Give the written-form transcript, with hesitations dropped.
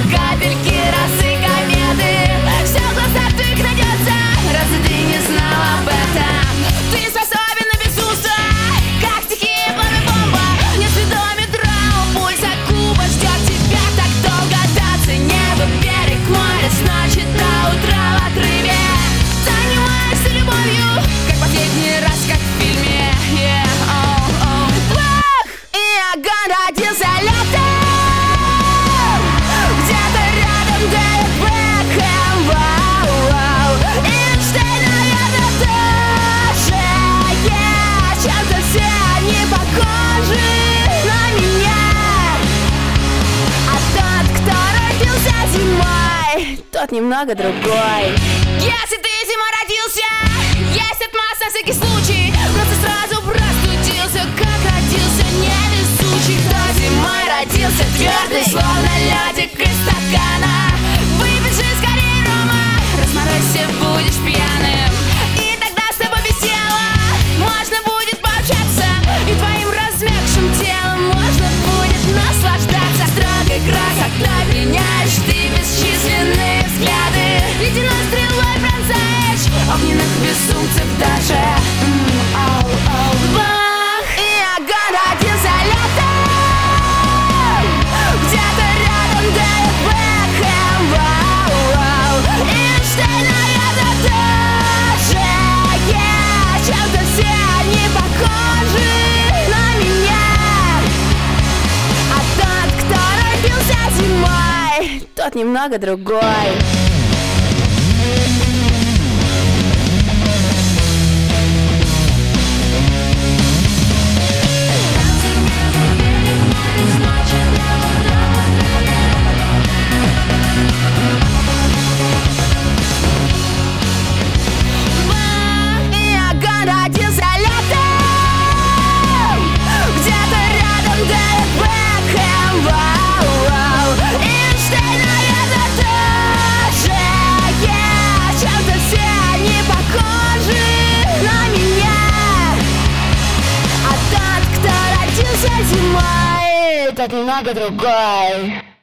капельки росы, кометы. Все в глазах твоих найдется, разве ты не знал об этом? Ты способен на безумство, как стихия, пламя, бомба. Нет спидометра, пульса куба ждет тебя так долго. До небо, берег моря, с ночи до утра в отрыве. Занимаешься любовью, как последний раз, как в фильме. И огонь родился летом. Где-то рядом Дэвид Бекхэм, вау-вау. Эйнштейн, наверное, тоже. Чем-то все они похожи на меня. А тот, кто родился зимой, тот немного другой. Если ты зимой родился, есть отмаз на всякий случай. Просто сразу простудился, как родился невезучий. Кто зимой родился твердый, словно ледик из стакана. Выпей же скорее рома, разморозься, будешь пьяным. И тогда с тобой без тела можно будет пообщаться, и твоим размягшим телом можно будет наслаждаться. Строгой игра, когда меняешь ты бесчисленные взгляды. Ледяной стрелой пронзаешь огненных безумцев даже. Бах! И огонь родился летом. Где-то рядом Дэвид Бекхэм, вау-вау. Эйнштейн, наверное, тоже. Чем-то все они похожи на меня. А тот, кто родился зимой, тот немного другой. Родился летом. Где-то рядом Дэвид Бекхэм, вау-вау. Эйнштейн, наверное, тоже. Чем-то все они похожи на меня. А тот, кто родился зимой, тот немного другой.